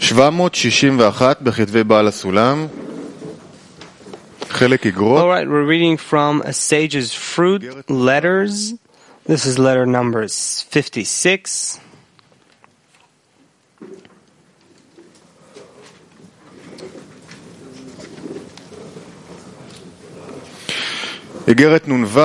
761 בכתבי בעל הסולם, חלק איגרות. All right, we're reading from A Sage's Fruit, Letters. This is letter number 56. איגרת נ"ו,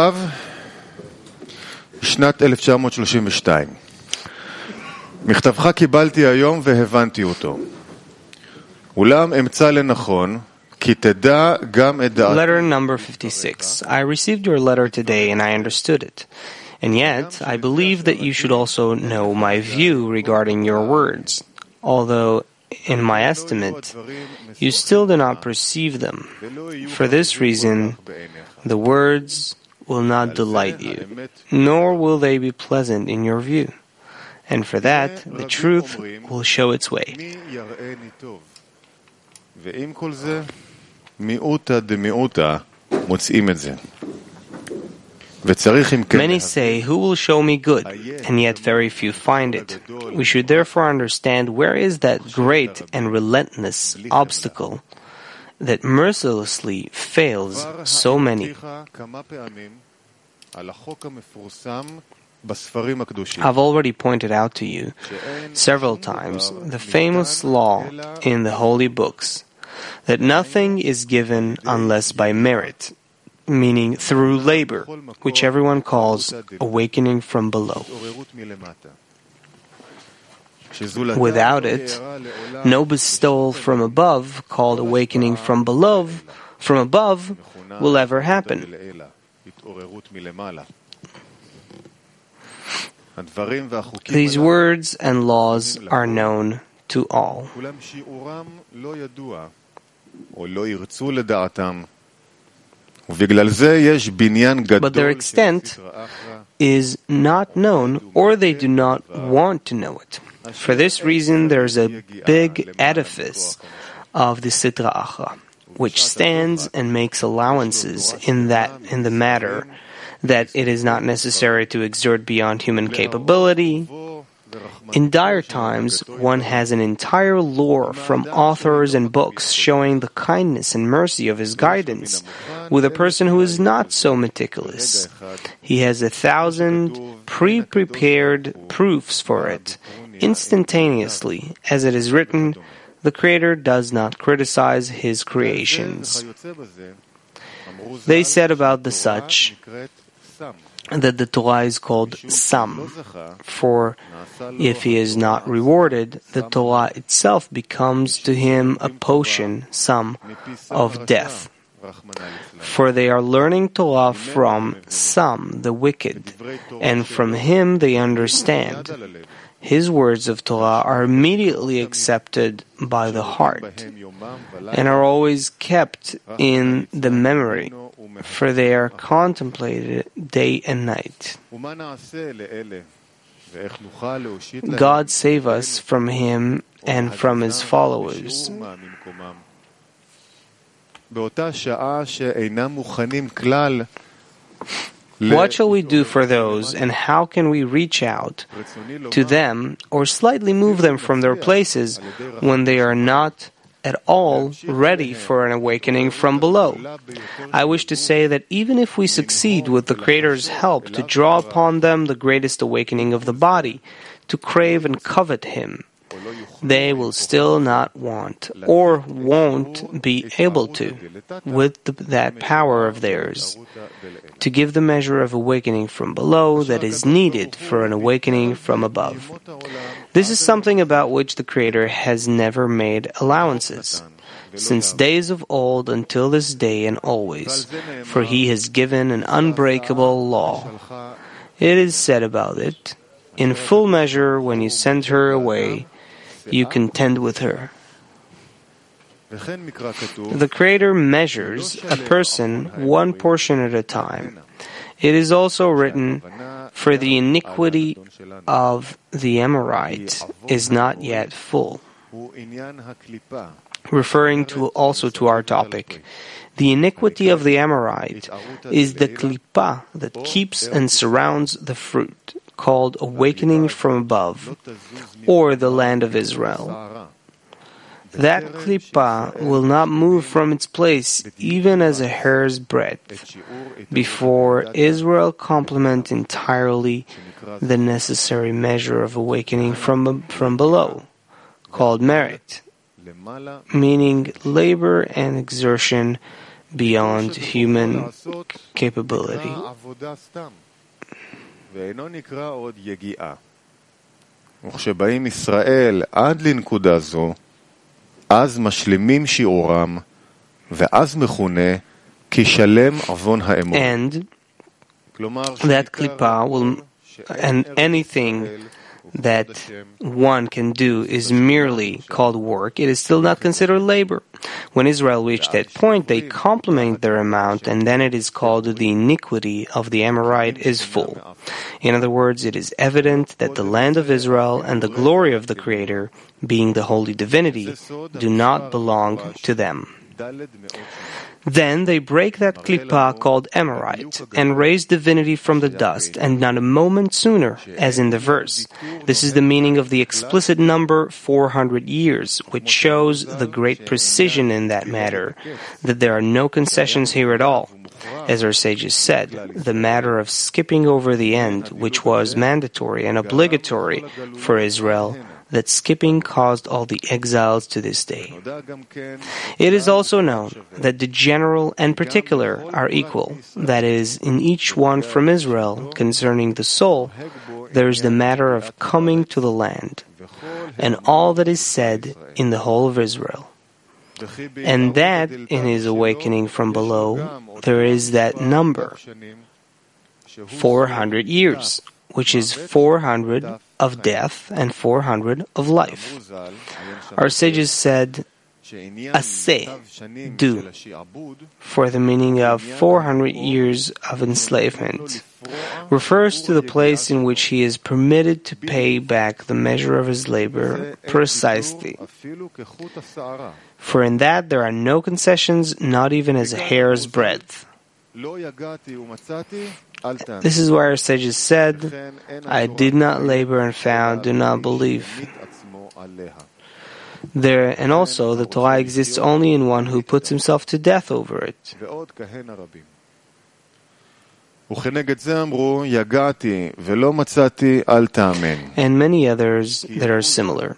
שנת 1932. מכתבך קיבלתי היום והבנתי אותו. אולם אמצא לנכון כי תדע גם את דעתי. Letter number 56. I received your letter today and I understood it. And yet, I believe that you should also know my view regarding your words, although in my estimate, you still do not perceive them. For this reason, the words will not delight you, nor will they be pleasant in your view. And for that, the truth will show its way. Many say, who will show me good? And yet very few find it. We should therefore understand where is that great and relentless obstacle that mercilessly fails so many. I've already pointed out to you several times the famous law in the holy books that nothing is given unless by merit, meaning through labor, which everyone calls awakening from below. Without it, no bestowal from above, called awakening from above, will ever happen. These words and laws are known to all. But their extent is not known, or they do not want to know it. For this reason, there is a big edifice of the Sitra Achra, which stands and makes allowances in the matter that it is not necessary to exert beyond human capability. In dire times, one has an entire lore from authors and books showing the kindness and mercy of his guidance with a person who is not so meticulous. He has 1,000 pre-prepared proofs for it. Instantaneously, as it is written, the Creator does not criticize His creations. They said about the such that the Torah is called Sam, for if he is not rewarded, the Torah itself becomes to him a potion, Sam, of death. For they are learning Torah from Sam, the wicked, and from him they understand. His words of Torah are immediately accepted by the heart and are always kept in the memory, for they are contemplated day and night. God save us from him and from his followers. What shall we do for those, and how can we reach out to them or slightly move them from their places when they are not at all ready for an awakening from below? I wish to say that even if we succeed with the Creator's help to draw upon them the greatest awakening of the body, to crave and covet Him, they will still not want or won't be able to, with that power of theirs, to give the measure of awakening from below that is needed for an awakening from above. This is something about which the Creator has never made allowances, since days of old until this day and always, for He has given an unbreakable law. It is said about it, in full measure when you send her away, you contend with her. The Creator measures a person one portion at a time. It is also written, for the iniquity of the Amorite is not yet full. Referring also to our topic, the iniquity of the Amorite is the klipa that keeps and surrounds the fruit, called awakening from above, or the land of Israel. that klipa will not move from its place even as a hair's breadth, before Israel complement entirely the necessary measure of awakening from below, called merit, meaning labor and exertion beyond human capability. וכשבאים ישראל עד לנקודה זו, אז משלימים שיעורם, ואז מכונה כי שלם עוון האמון. And that klipa will, and anything that one can do is merely called work, it is still not considered labor. When Israel reached that point, they complement their amount, and then it is called the iniquity of the Amorite is full. In other words, it is evident that the land of Israel and the glory of the Creator, being the holy divinity, do not belong to them. Then they break that klipa called Amorite and raise divinity from the dust, and not a moment sooner, as in the verse. This is the meaning of the explicit number 400 years, which shows the great precision in that matter, that there are no concessions here at all. As our sages said, the matter of skipping over the end, which was mandatory and obligatory for Israel, that skipping caused all the exiles to this day. It is also known that the general and particular are equal, that is, in each one from Israel, concerning the soul, there is the matter of coming to the land, and all that is said in the whole of Israel. And that, in his awakening from below, there is that number, 400 years, which is 400 of death and 400 of life. Our sages said, aseh, do, for the meaning of 400 years of enslavement, refers to the place in which he is permitted to pay back the measure of his labor precisely. For in that there are no concessions, not even as a hair's breadth. This is why our sages said, I did not labor and found, do not believe. There, and also, the Torah exists only in one who puts himself to death over it. And many others that are similar.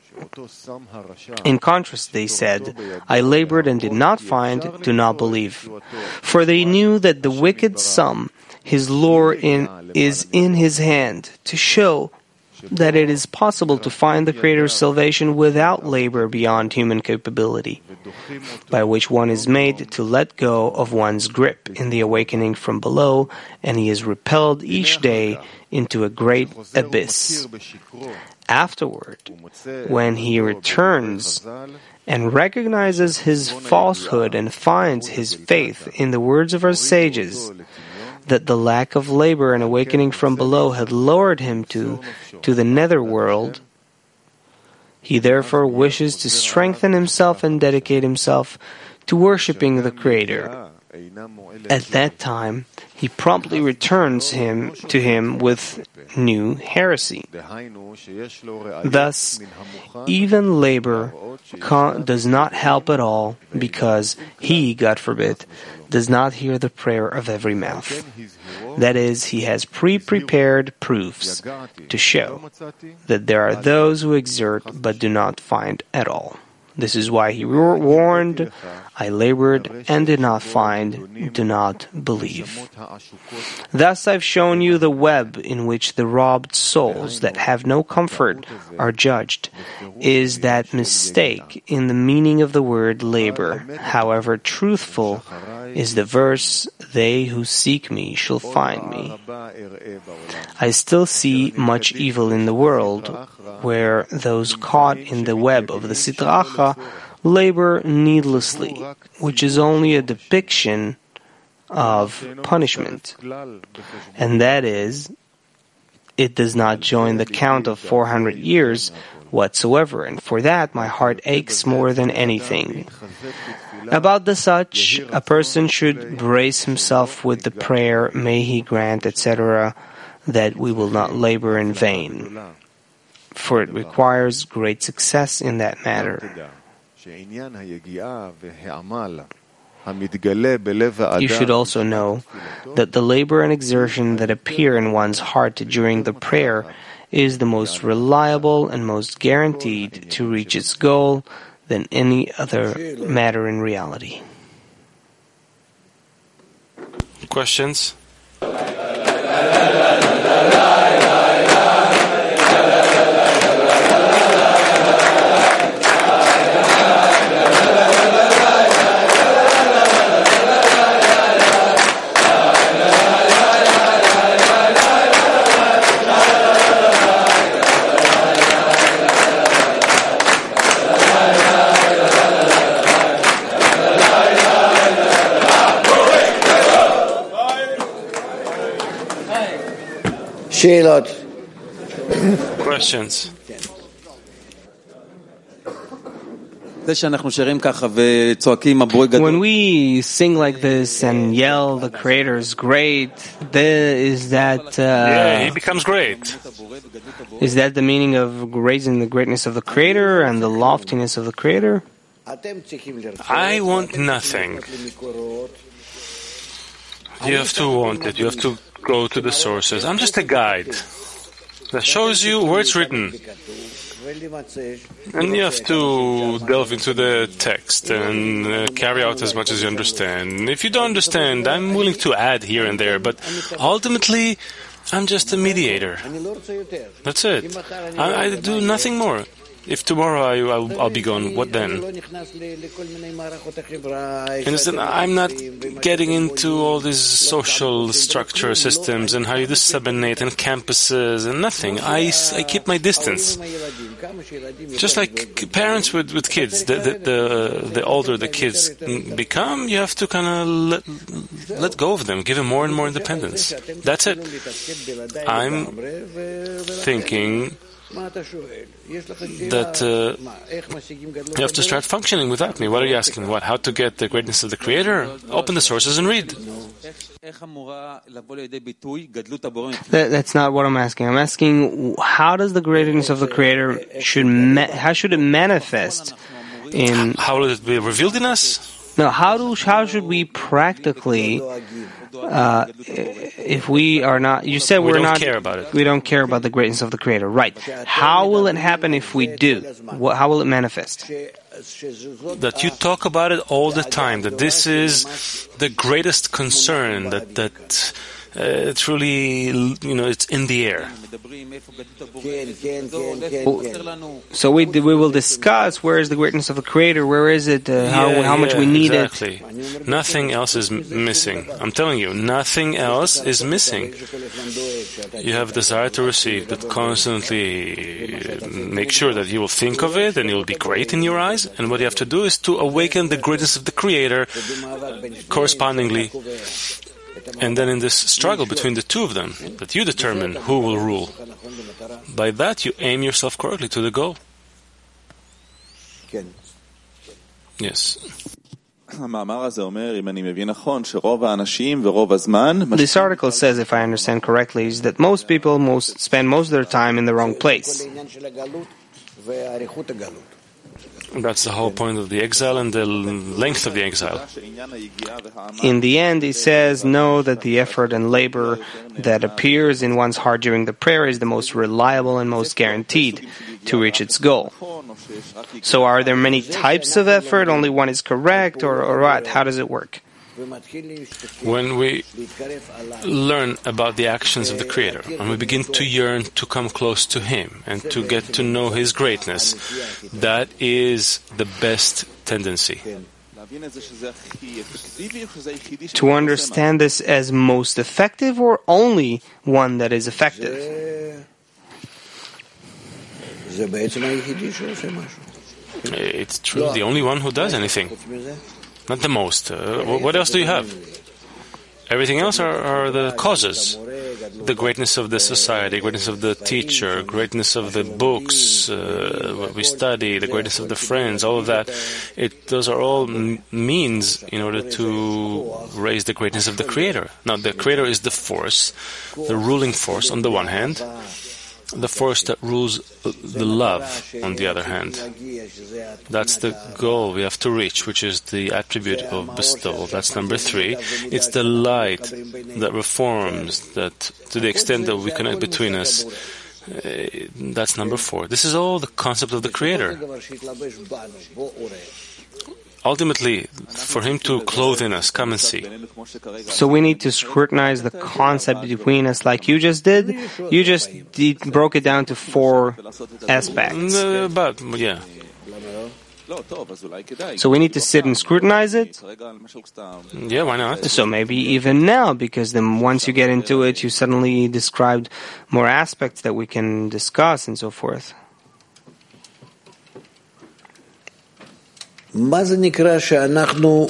In contrast, they said, I labored and did not find, do not believe. For they knew that the wicked sum, his lore is in his hand, to show that it is possible to find the Creator's salvation without labor beyond human capability, by which one is made to let go of one's grip in the awakening from below, and he is repelled each day into a great abyss. Afterward, when he returns and recognizes his falsehood and finds his faith in the words of our sages, that the lack of labor and awakening from below had lowered him to the nether world, he therefore wishes to strengthen himself and dedicate himself to worshipping the Creator. At that time, he promptly returns to him with new heresy. Thus, even labor does not help at all, because he, God forbid, does not hear the prayer of every mouth. That is, he has pre-prepared proofs to show that there are those who exert but do not find at all. This is why he warned, I labored and did not find, do not believe. Thus I've shown you the web in which the robbed souls that have no comfort are judged, is that mistake in the meaning of the word labor. However truthful is the verse, they who seek me shall find me. I still see much evil in the world, where those caught in the web of the Sitra Achra labor needlessly, which is only a depiction of punishment. And that is, it does not join the count of 400 years whatsoever, and for that my heart aches more than anything. About the such, a person should brace himself with the prayer, may he grant, etc., that we will not labor in vain, for it requires great success in that matter. You should also know that the labor and exertion that appear in one's heart during the prayer is the most reliable and most guaranteed to reach its goal than any other matter in reality. Questions? Questions? When we sing like this and yell, "The Creator is great," is that? Yeah, He becomes great. Is that the meaning of raising the greatness of the Creator and the loftiness of the Creator? I want nothing. You have to want it. You have to go to the sources. I'm just a guide that shows you where it's written. And you have to delve into the text and carry out as much as you understand. If you don't understand, I'm willing to add here and there, but ultimately, I'm just a mediator. That's it. I do nothing more. If tomorrow I'll be gone, what then? Understand? I'm not getting into all these social structure systems and how you disseminate and campuses and nothing. I keep my distance. Just like parents with kids, the older the kids become, you have to kind of let go of them, give them more and more independence. That's it. I'm thinking that you have to start functioning without me. What are you asking? What? How to get the greatness of the Creator? Open the sources and read. That's not what I'm asking. I'm asking, how does the greatness of the Creator how should it manifest in? How will it be revealed in us? No. How should we practically? If we are not, you said we don't care about it. We don't care about the greatness of the Creator, right? How will it happen if we do? How will it manifest? That you talk about it all the time. That this is the greatest concern. That it's really, it's in the air. So we will discuss where is the greatness of the Creator, where is it, how much we need it. Nothing else is missing. I'm telling you, nothing else is missing. You have desire to receive, that constantly make sure that you will think of it and it will be great in your eyes. And what you have to do is to awaken the greatness of the Creator correspondingly. And then in this struggle between the two of them, that you determine who will rule. By that, you aim yourself correctly to the goal. Yes. This article says, if I understand correctly, is that most people spend most of their time in the wrong place. That's the whole point of the exile and the length of the exile. In the end, he says, know that the effort and labor that appears in one's heart during the prayer is the most reliable and most guaranteed to reach its goal. So are there many types of effort? Only one is correct, or what? How does it work? When we learn about the actions of the Creator and we begin to yearn to come close to Him and to get to know His greatness, that is the best tendency. To understand this as most effective or only one that is effective? It's true, the only one who does anything. Not the most. What else do you have? Everything else are the causes. The greatness of the society, greatness of the teacher, greatness of the books, what we study, the greatness of the friends, all of that. Those are all means in order to raise the greatness of the Creator. Now, the Creator is the force, the ruling force on the one hand, the force that rules the love, on the other hand. That's the goal we have to reach, which is the attribute of bestowal. That's number 3. It's the light that reforms, that to the extent that we connect between us. That's number 4. This is all the concept of the Creator. Ultimately, for Him to clothe in us, come and see. So we need to scrutinize the concept between us like you just did. You just broke it down to 4 aspects. Yeah. So we need to sit and scrutinize it? Yeah, why not? So maybe even now, because then once you get into it, you suddenly described more aspects that we can discuss and so forth. מה זה נקרא שאנחנו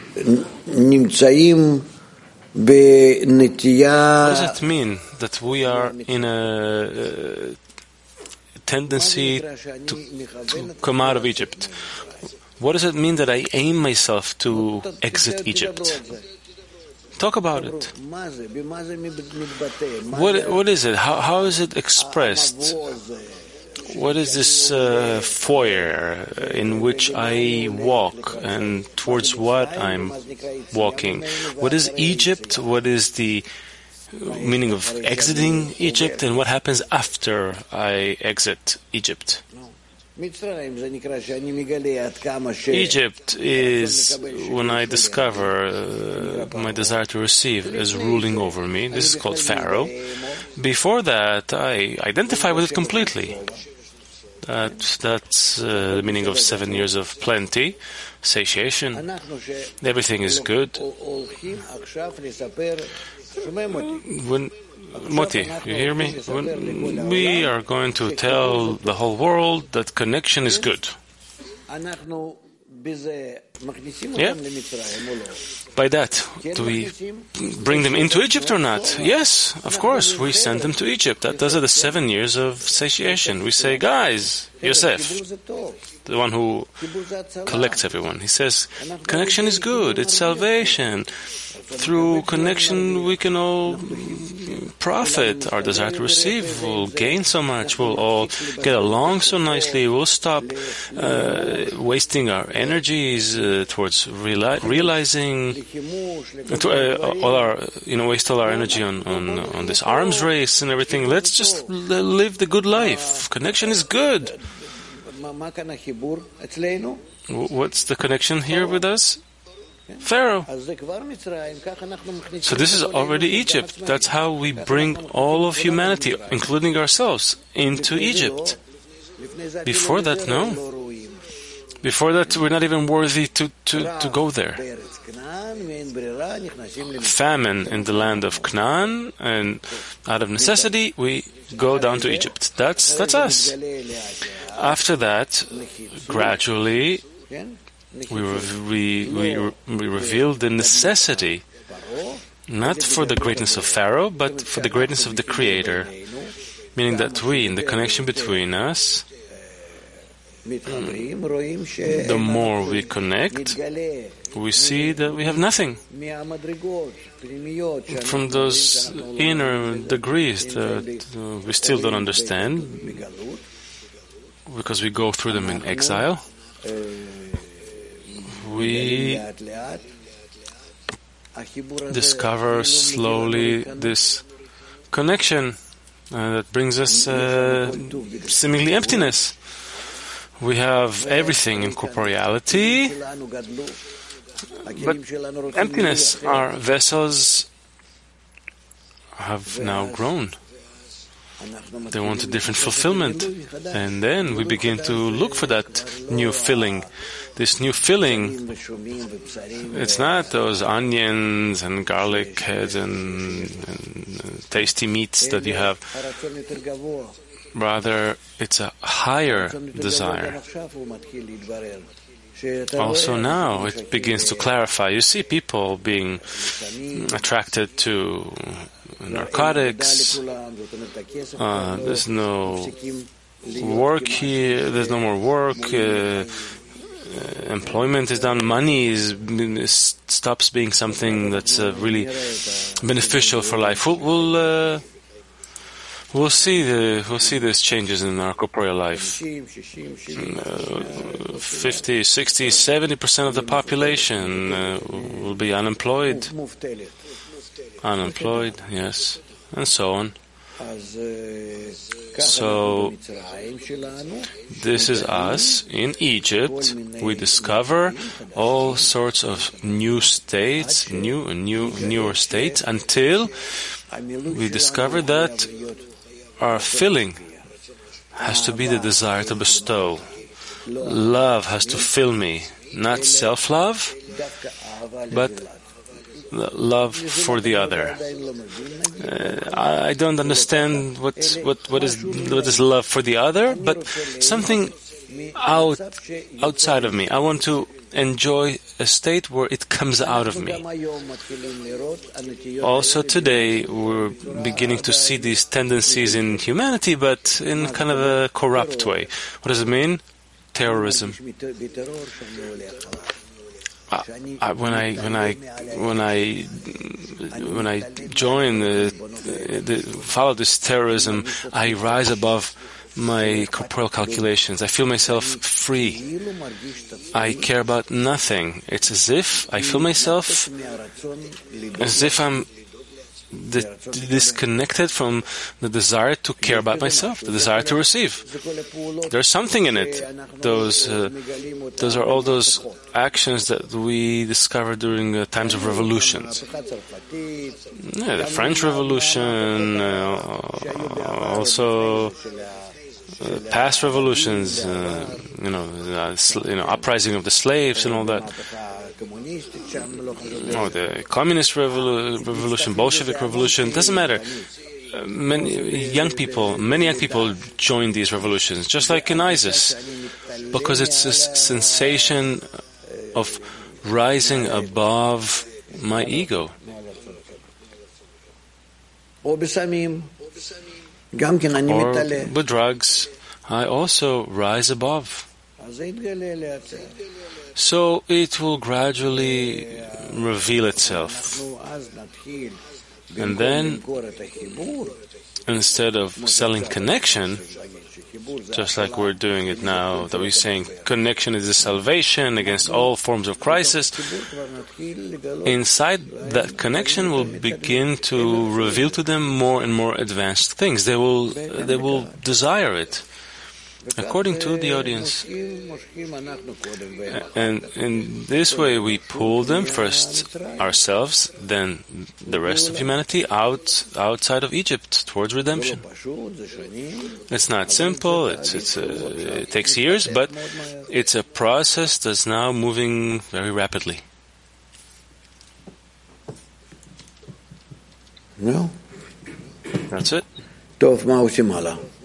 נמצאים בנטייה... What does it mean that we are in a tendency to come out of Egypt? What does it mean that I aim myself to exit Egypt? Talk about it. What is it? How is it expressed? What is this foyer in which I walk and towards what I'm walking? What is Egypt? What is the meaning of exiting Egypt? And what happens after I exit Egypt? Egypt is when I discover my desire to receive is ruling over me. This is called Pharaoh. Before that, I identify with it completely. That's the meaning of 7 years of plenty, satiation. Everything is good. Moti, you hear me? We are going to tell the whole world that connection is good. Yeah? By that, do we bring them into Egypt or not? Yes, of course, we send them to Egypt. Those are the 7 years of satiation. We say, guys, Yosef, the one who collects everyone, he says, connection is good, it's salvation. Through connection, we can all profit. Our desire to receive will gain so much. We'll all get along so nicely. We'll stop wasting our energies towards realizing, waste all our energy on this arms race and everything. Let's just live the good life. Connection is good. What's the connection here with us? Pharaoh. So this is already Egypt. That's how we bring all of humanity, including ourselves, into Egypt. Before that, no. Before that, we're not even worthy to go there. Famine in the land of Canaan, and out of necessity, we go down to Egypt. That's us. After that, gradually, we reveal the necessity, not for the greatness of Pharaoh, but for the greatness of the Creator. Meaning that we, in the connection between us, the more we connect, we see that we have nothing. From those inner degrees that we still don't understand, because we go through them in exile, we discover slowly this connection that brings us seemingly emptiness. We have everything in corporeality, but emptiness. Our vessels have now grown. They want a different fulfillment. And then we begin to look for that new filling. This new filling, it's not those onions and garlic heads and tasty meats that you have. Rather, it's a higher desire. Also now it begins to clarify. You see people being attracted to narcotics. There's no work here. There's no more work. Employment is down. Money stops being something that's really beneficial for life. We'll see these changes in our corporeal life. 50, 60, 70% of the population will be unemployed. Unemployed, yes, and so on. So, this is us in Egypt. We discover all sorts of new states, newer states, until we discover that our filling has to be the desire to bestow. Love has to fill me, not self-love, but love for the other. I don't understand what is love for the other, but something outside of me. I want to enjoy a state where it comes out of me. Also today, we're beginning to see these tendencies in humanity, but in kind of a corrupt way. What does it mean? Terrorism. When I follow this terrorism, I rise above my corporeal calculations. I feel myself free. I care about nothing. It's as if I feel myself as if I'm disconnected from the desire to care about myself, the desire to receive. There's something in it. Those are all those actions that we discovered during times of revolutions. Yeah, the French Revolution, also past revolutions, uprising of the slaves and all that. The communist revolution, Bolshevik revolution, doesn't matter. Many young people join these revolutions, just like in ISIS, because it's a sensation of rising above my ego. Or with drugs, I also rise above. So it will gradually reveal itself. And then, instead of selling connection, just like we're doing it now, that we're saying connection is the salvation against all forms of crisis, inside that connection will begin to reveal to them more and more advanced things. They will desire it, according to the audience. And in this way we pull them, first ourselves, then the rest of humanity, outside of Egypt, towards redemption. It's not simple, it takes years, but it's a process that's now moving very rapidly. No. That's it. טוב, מה עושים הלאה?